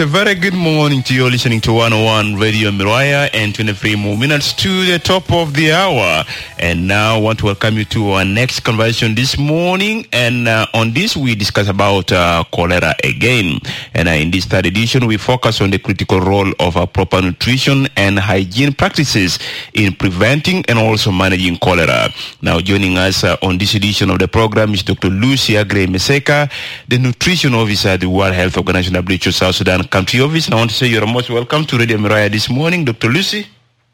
a very good morning to you listening to 101 Radio Miraya and 23 more minutes to the top of the hour. And now I want to welcome you to our next conversation this morning. And on this, we discuss about cholera again. And in this third edition, we focus on the critical role of proper nutrition and hygiene practices in preventing and also managing cholera. Now, joining us on this edition of the program is Dr. Lucy Aggrey-Meseka, the nutrition officer at the World Health Organization, WHO South Sudan Country Office. And I want to say you're most welcome to Radio Miraya this morning, Dr. Lucy.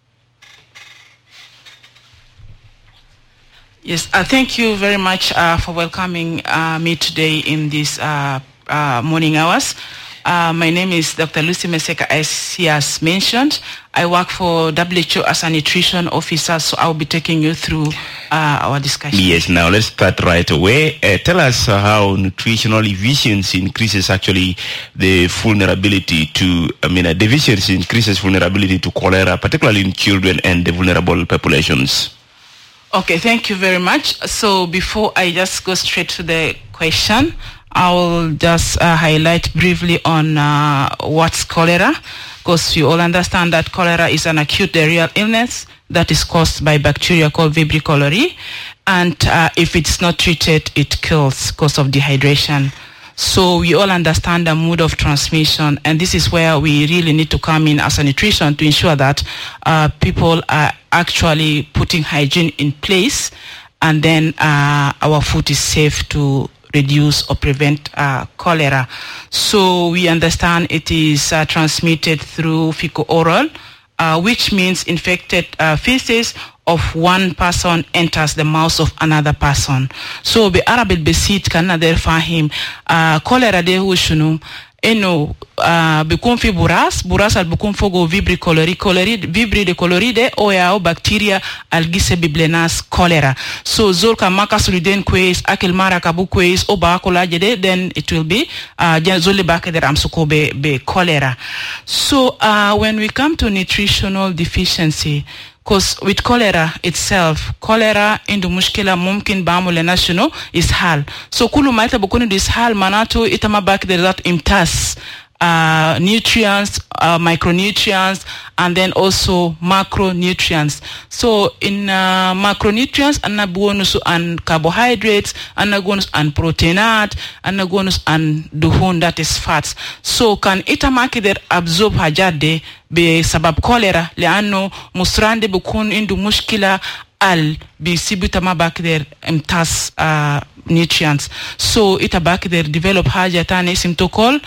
Yes, thank you very much for welcoming me today in this morning hours. My name is Dr. Lucy Meseka, as he has mentioned. I work for WHO as a nutrition officer, so I'll be taking you through our discussion. Yes, now let's start right away. Tell us how nutritional deficiency increases actually the vulnerability to, deficiency increases vulnerability to cholera, particularly in children and the vulnerable populations. Okay, thank you very much. So before I just go straight to the question, I will just highlight briefly on what's cholera, because you all understand that cholera is an acute diarrheal illness that is caused by bacteria called Vibrio cholerae, and if it's not treated, it kills because of dehydration. So we all understand the mode of transmission, and this is where we really need to come in as a nutrition to ensure that people are actually putting hygiene in place, and then our food is safe to reduce or prevent cholera. So we understand it is transmitted through fecal-oral, which means infected feces of one person enters the mouth of another person. So be Arabic besit kana der fahim cholera de hushunum eno bikun fi buras al bikun fogo Vibrio cholerae Vibrio de cholerae o ya o bacteria algise biblenas cholera. So zolka makas ruden quays akel mara kabu quays o ba jede, then it will be zole back der amsuko be cholera. So when we come to nutritional deficiency, because with cholera itself, cholera indu mushkila mumkin bamule national is hal. So kulu maita bukuni is hal manato itama back there that imtas nutrients, micronutrients, and then also macronutrients. So in macronutrients, anabuonus and carbohydrates, anagonus and proteinat, anagonus and duhun, that is fats. So can itamaki there absorb hajade be sabab cholera leano musrande bukun indu mushkila al be sibutama back there imtas nutrients. So it back there develop hajatane symptocol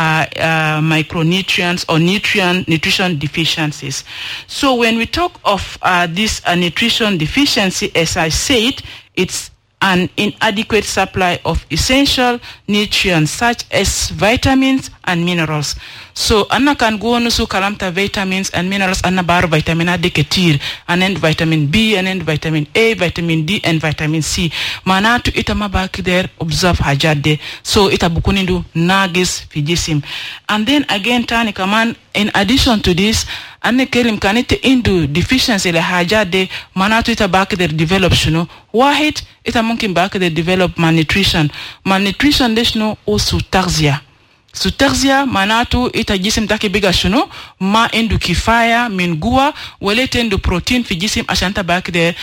micronutrients or nutrition deficiencies. So when we talk of this nutrition deficiency, as I said, it's an inadequate supply of essential nutrients such as vitamins and minerals. So anna kan go on so kalamta vitamins and minerals anna bar vitamin A deketir, and then vitamin B, and then vitamin A, vitamin D, and vitamin C. Manatu itama back there observe hajade. So itabukunindu nagis fijisim. And then again tani kaman, in addition to this, anne kelim kanite indu deficiency le hajade manatu ita back there develop shuno. Wahid ita mungkin back there develop malnutrition. Malnutrition deshno o sutarsia. Sutarsia manatu ita jisim take biga shuno ma endu kifaya min gua welete endu protein fi jisim ashanta back there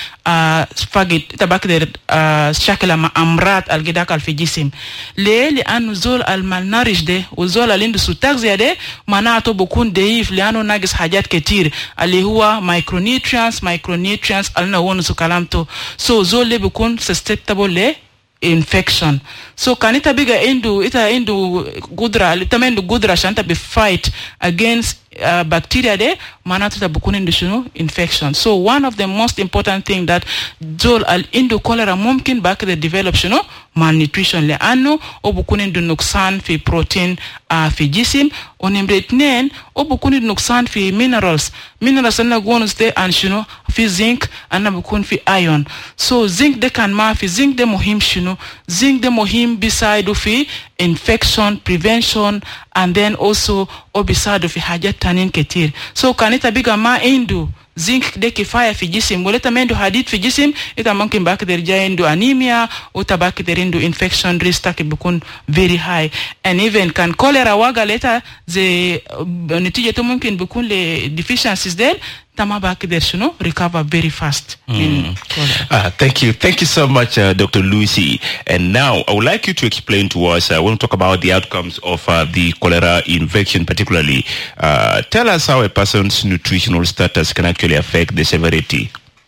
fagit ita back there shakla ma amrat algidak al fi jisim le anu zol al malnarish de uzol al endu sutarsia de manatu bukun deif le anu nagis hajat ketir ali huwa micronutrients alna wonu sukalamto. So zol le bukun susceptible le infection. So kanita biga indu gudra litamendu gudra shanta be fight against bacteria de manatu bukuni indu infection. So one of the most important thing that zol al indu cholera mumkin back the develop malnutrition le anu obukuni indu nuksan fi protein fi jisim onimretnen obukuni nuksan fi minerals anna gonus de and fi zinc anna bukun fi iron. So zinc de kan ma fi zinc de muhim zinc de muhim beside fi infection prevention, and then also obisado fi hajat tanin ketir. So kanita biga ma indu zinc de kifaya fi jisim wala mendo hadid fi jisim ita mumkin bakder jayendu anemia uta bakder indu infection risk take bikun very high, and even can cholera waga later the nitije to mumkin bikun le deficiencies there tama bakder shuno recover very fast. Thank you so much, Dr. Lucy. And now I would like you to explain to us, I want to talk about the outcomes of the cholera infection particularly. Tell us how a person's nutritional status can actually affect the severity.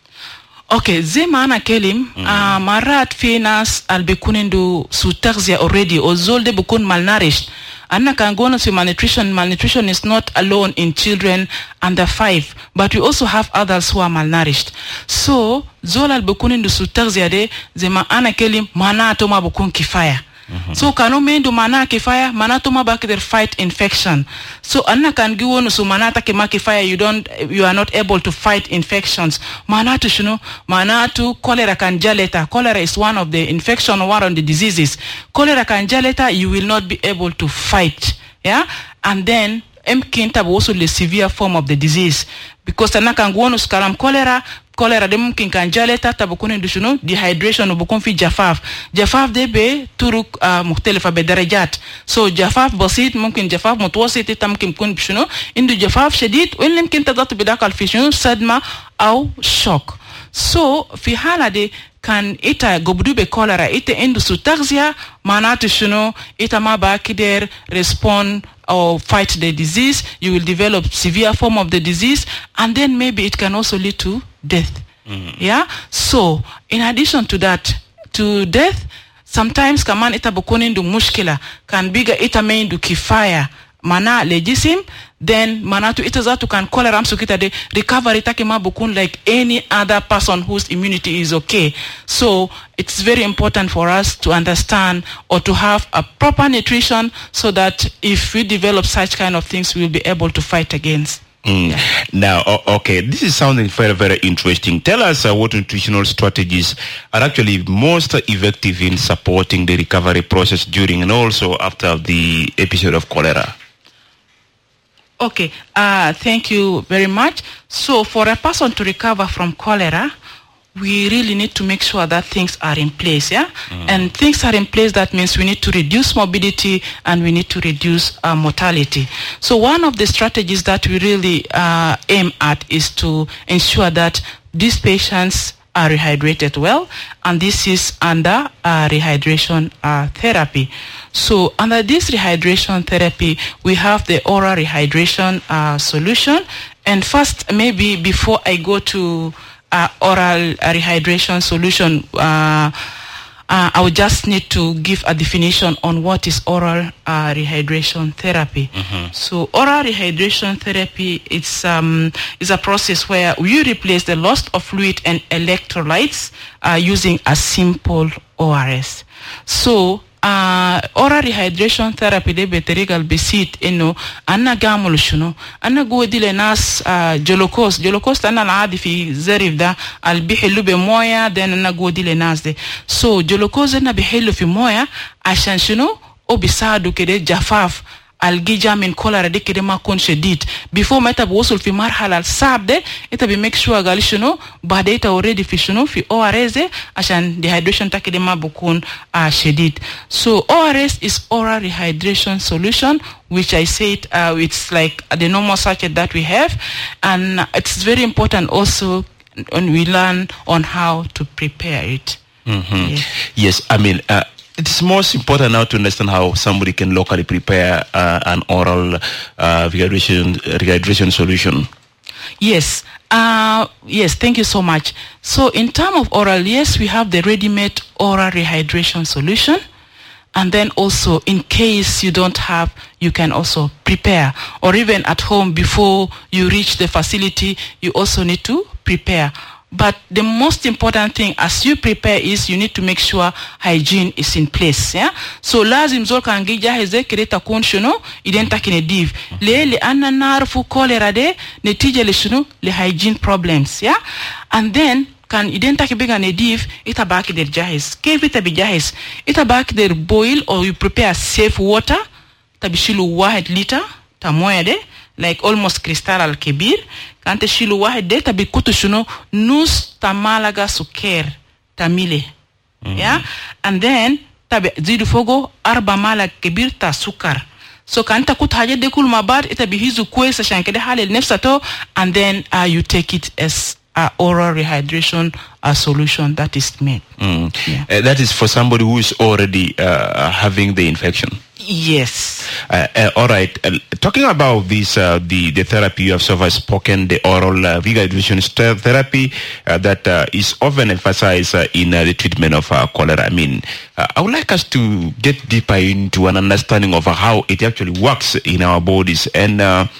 Okay, ze maana kelim marat finas albekunindu suterzia already or zolde bukun malnourished. Anna can go on to malnutrition. Malnutrition is not alone in children under 5, but we also have adults who are malnourished. So zola albekunindu suterzia de ze maana kelim mana toma bukun kifaya. So kano mendo mana kifaya mana toma back their fight infection. So anna can go on so mana take kifaya you are not able to fight infections. Mana to shuno mana to cholera can jaleta. Cholera is one of the infection, one of the diseases. Cholera can jaleta, you will not be able to fight. Yeah, and then mkinta also the severe form of the disease because anna can go on skalam cholera de mumkin kan jaleta tabukuni dushuno dehydration ubukun fi jafaf de be turuk mukhtalifa be darajat. So jafaf basit mumkin jafaf mutwasit tamkin kun bshuno indu jafaf shadid wa yumkin tadatu bidakal fi shunu sadma au shock. So fi hala de kan ita gobdube cholera ita indu sutarxia manatu shuno ita maba kider respond or fight the disease, you will develop severe form of the disease, and then maybe it can also lead to death. Yeah. So in addition to that, to death, sometimes kaman ita bukunindu mushkila kan biga ita meindu kifaya mana legisim, then manatu itazatu can cholera msukita de recovery takima bukun like any other person whose immunity is okay. So it's very important for us to understand or to have a proper nutrition so that if we develop such kind of things, we'll be able to fight against. Yeah. Now, okay, this is sounding very, very interesting. Tell us what nutritional strategies are actually most effective in supporting the recovery process during and also after the episode of cholera. Okay, thank you very much. So for a person to recover from cholera, we really need to make sure that things are in place, yeah? And things are in place, that means we need to reduce morbidity and we need to reduce mortality. So one of the strategies that we really aim at is to ensure that these patients are rehydrated well, and this is under rehydration therapy. So under this rehydration therapy, we have the oral rehydration solution. And first, maybe before I go to oral rehydration solution, I would just need to give a definition on what is oral rehydration therapy. So oral rehydration therapy is a process where we replace the loss of fluid and electrolytes using a simple ORS. So oral rehydration therapy de beterigal besit anna gamul shuno anna godile nas jolokos anna laadi fi zarif da al bihillu be moya den anna godile nas de. So jolokos na bihillu fi moya ashan shuno obisadu kede jafaf algija min cholera de kede ma kon shedid before meta wosul fi marhala al sabde ita be make sure gal shuno bade ita already fi shuno fi ORS ashan dehydration ta kede ma bukun shedid. So ORS is oral rehydration solution, which I said it's like the normal sachet that we have, and it's very important also when we learn on how to prepare it. Yes, I mean it's most important now to understand how somebody can locally prepare an oral rehydration solution. Yes. Yes, thank you so much. So in terms of oral, yes, we have the ready-made oral rehydration solution. And then also, in case you don't have, you can also prepare. Or even at home, before you reach the facility, you also need to prepare. But the most important thing as you prepare is you need to make sure hygiene is in place. Yeah. So lazim zol kangija heze kireta kunshuno identa kine div. Le anna narfu cholera de netije le shuno le hygiene problems. Yeah. And then kan identa kibega ne div itabaki der jahes. Kev itabi jahes. Itabaki der boil or you prepare safe water. Tabishilu 1 liter tamoya de. like almost cristal al kebir kante shilu wahed de tabi kutu shuno nus tamalaga suker tamile yeah, and then tabi zidu fogo arba mala kebir ta sukar. So kanta kut haja de kul mabad itabi hizu kwesa shankede halil nefsato, and then you take it as oral rehydration solution that is made. Yeah. That is for somebody who is already having the infection. Yes. All right. Talking about this, the therapy you have so far spoken, the oral rehydration therapy that is often emphasized in the treatment of cholera. I mean, I would like us to get deeper into an understanding of how it actually works in our bodies and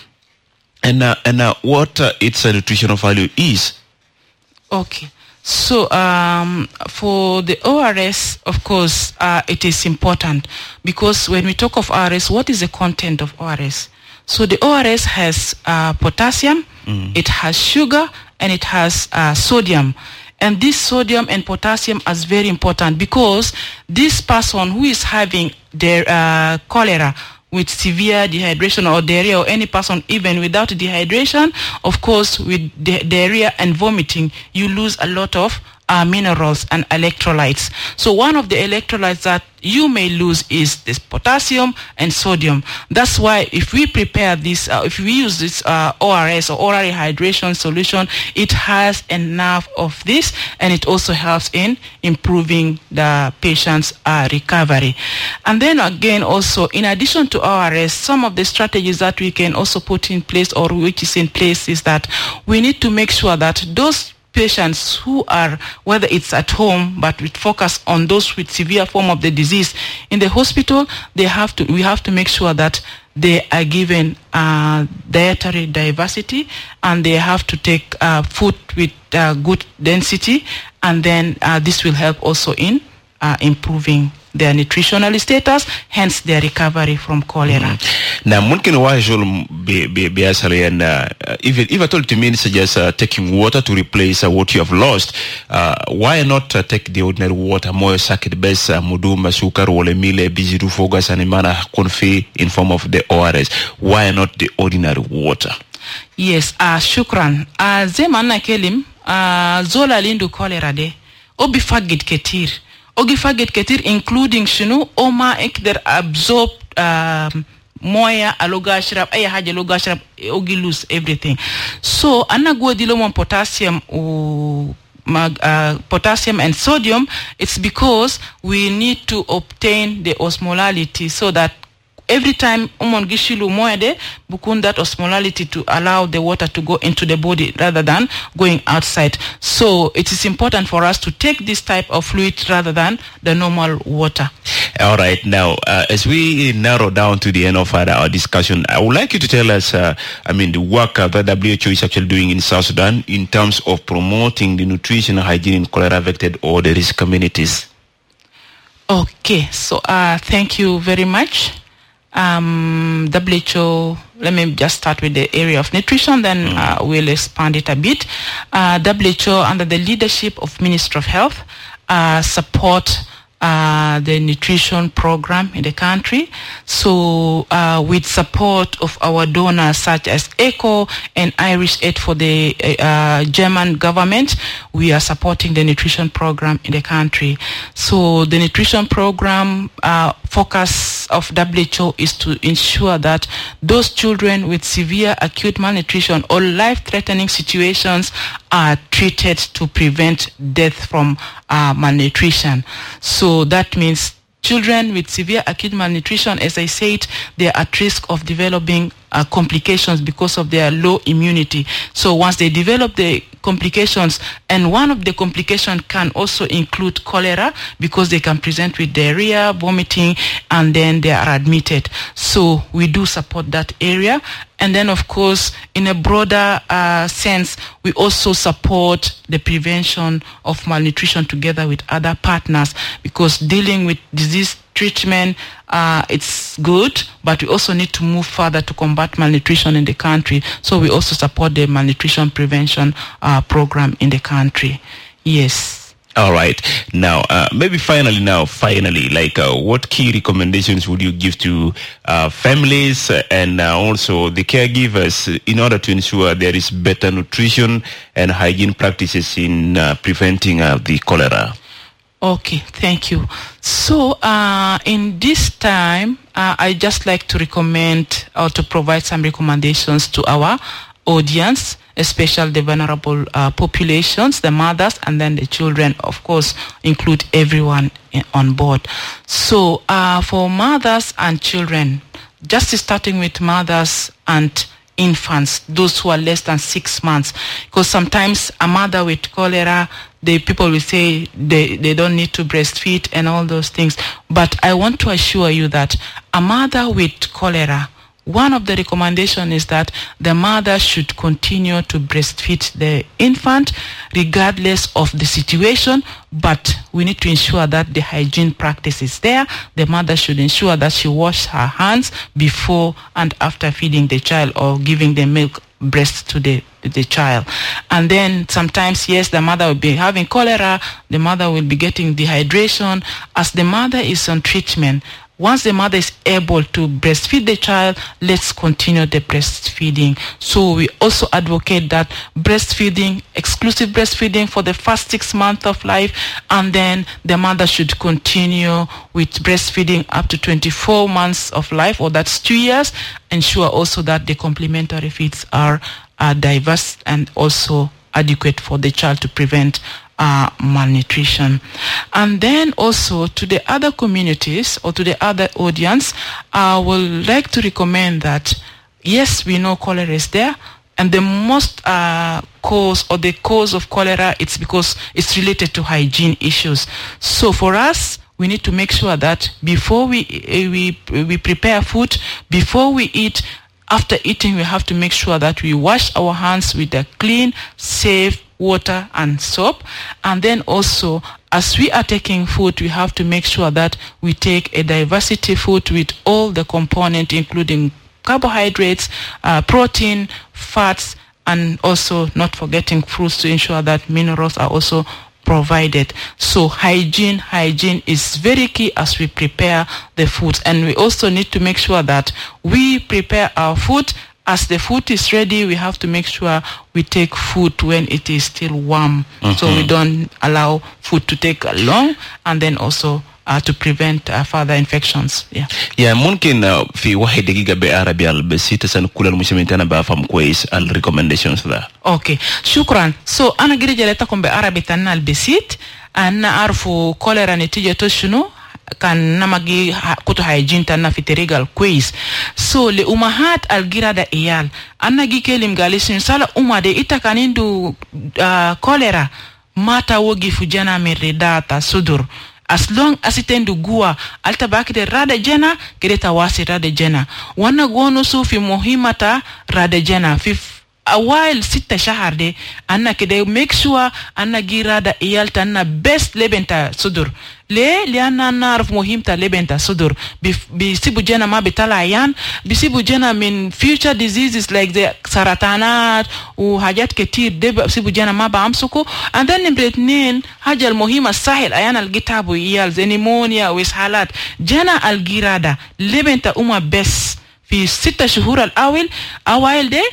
what its nutritional value is. Okay. So for the ORS, of course, it is important because when we talk of ORS, what is the content of ORS? So the ORS has potassium, it has sugar, and it has sodium. And this sodium and potassium is very important because this person who is having their cholera with severe dehydration or diarrhea, or any person even without dehydration, of course, with diarrhea and vomiting, you lose a lot of minerals and electrolytes. So one of the electrolytes that you may lose is this potassium and sodium. That's why if we prepare this, if we use this ORS or oral rehydration solution, it has enough of this, and it also helps in improving the patient's recovery. And then again, also, in addition to ORS, some of the strategies that we can also put in place, or which is in place, is that we need to make sure that those patients who are, whether it's at home, but we focus on those with severe form of the disease in the hospital, we have to make sure that they are given dietary diversity, and they have to take food with good density, and then this will help also in improving their nutritional status, hence their recovery from cholera. Now, mungkin wajul biasa and if I told to me suggest taking water to replace what you have lost, why not take the ordinary water, moyo sakit bes muduma sukar wole mile bijidu fogas animana konfi in form of the ORS? Why not the ordinary water? Yes, shukran. Zemana kelim zola lindu cholera de obi fagid ketir. Ogifaget ketir including shinu oma ek der absorb moya alogashrab ay haja alogashrab ogi lose everything. So anna go dilomon potassium potassium and sodium. It's because we need to obtain the osmolality so that every time umon gishilu moede bukun that osmolality to allow the water to go into the body rather than going outside. So it is important for us to take this type of fluid rather than the normal water. All right. Now, as we narrow down to the end of our discussion, I would like you to tell us, the work that WHO is actually doing in South Sudan in terms of promoting the nutrition and hygiene in cholera-affected or the risk communities. Okay. So thank you very much. WHO, let me just start with the area of nutrition, then we'll expand it a bit. WHO, under the leadership of Ministry of Health, support the nutrition program in the country. So with support of our donors such as ECHO and Irish Aid for the German government, we are supporting the nutrition program in the country. So the nutrition program focus of WHO is to ensure that those children with severe acute malnutrition or life-threatening situations are treated to prevent death from malnutrition. So that means children with severe acute malnutrition, as I said, they are at risk of developing complications because of their low immunity. So once they develop the complications, and one of the complications can also include cholera because they can present with diarrhea, vomiting, and then they are admitted. So we do support that area. And then, of course, in a broader sense, we also support the prevention of malnutrition together with other partners, because dealing with disease treatment, it's good, but we also need to move further to combat malnutrition in the country. So we also support the malnutrition prevention program in the country. Yes. All right. Now, maybe finally, like what key recommendations would you give to families and also the caregivers in order to ensure there is better nutrition and hygiene practices in preventing the cholera? Okay, thank you. So, in this time, I just like to recommend or to provide some recommendations to our audience, especially the vulnerable populations, the mothers, and then the children, of course, include everyone on board. So, for mothers and children, just starting with mothers and infants, those who are less than 6 months, because sometimes a mother with cholera, the people will say they don't need to breastfeed and all those things. But I want to assure you that a mother with cholera, one of the recommendations is that the mother should continue to breastfeed the infant regardless of the situation, but we need to ensure that the hygiene practice is there. The mother should ensure that she washes her hands before and after feeding the child or giving the milk breast to the child. And then sometimes, yes, the mother will be having cholera, the mother will be getting dehydration. As the mother is on treatment, once the mother is able to breastfeed the child, let's continue the breastfeeding. So we also advocate that breastfeeding, exclusive breastfeeding for the first 6 months of life, and then the mother should continue with breastfeeding up to 24 months of life, or that's 2 years. Ensure also that the complementary feeds are diverse and also adequate for the child to prevent malnutrition. And then also to the other communities or to the other audience, I would like to recommend that, yes, we know cholera is there, and the most cause of cholera, it's because it's related to hygiene issues. So for us, we need to make sure that before we prepare food, before we eat, after eating, we have to make sure that we wash our hands with a clean, safe water and soap. And then also, as we are taking food, we have to make sure that we take a diversity food with all the components, including carbohydrates, protein, fats, and also not forgetting fruits to ensure that minerals are also provided. So hygiene is very key as we prepare the food. And we also need to make sure that we prepare our food. As the food is ready, we have to make sure we take food when it is still warm. So we don't allow food to take long, and then also to prevent further infections. ممكن في واحد دقيقة بعربي البسيط سنقول المسلمين أنا بفهم كويس الريكومنديشنز ده. Okay, شكرا. So أنا قريت جلتكم بعربي تنا البسيط. أنا أعرف كوليرا نتيجة شنو؟ كان نمجي كتو هايجين تنا في تريغال كويس. So لأمهات الجيرة إيال أنا جي كلم قاليسين سالا دي إتا كانيندو كوليرا ماتا وجي فجانا من رداتا صدر. As long as it endu gua alta bakide rada jena kireta wasi rada jena wana gono su fi muhimata rada jena fi a while 6 shahar de anna kide make sure anna girada iyalta anna best lebenta sudur le anna narf muhimta lebenta sudur bisibu jena ma bitala ayan bisibu jena min future diseases like the saratanat u hajat ketir de bisibu jena ma baamsuko. And then nimretnin haja almuhima sahil ayan algitabu iyal pneumonia wishalat jena algirada lebenta best fi 6 shuhur al-awil de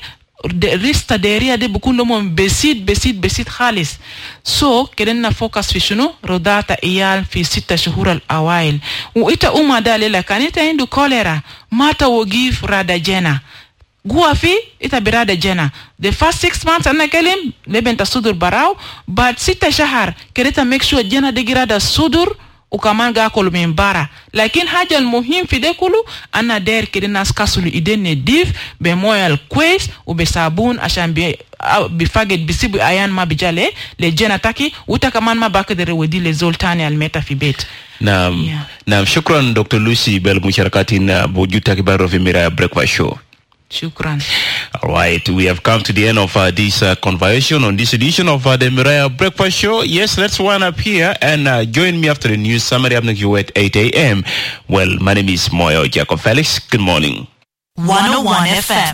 rista dairia de بكون لهم بسيط خالص. So كدنا فوكس في شنو رضاعة عيال في 6 شهور الأوائل. وإتا دا للا كان إتا عنده كوليرا ما توقيف رادا جنا جوا في إتا برادا جنا. The first 6 months أنا كلم لبن تصدر براو بعد 6 شهر كدتا make sure جنا دي رادا صدر وكمان قاكل من برا. لكن حاجة المهم في ده كله أنا داير كده ناس كسلوا إيدين نديف بمويه الكويس وبصابون عشان بفاقد بيسيبوا أيان ما بجالي لجينا تاكي وتا كمان ما باقدر ودي لزول تاني الميتا في بيت. نعم شكرا دكتور لوسي بالمشاركة بوجودك بارو في ميرايا بريكفاست شو. Shukran. All right, we have come to the end of this conversation on this edition of the Miraya Breakfast Show. Yes, let's wind up here and join me after the news summary up next at 8 a.m. Well, my name is Moyo Jacob Felix. Good morning. 101 FM.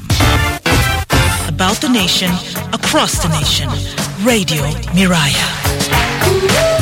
About the nation, across the nation. Radio Miraya.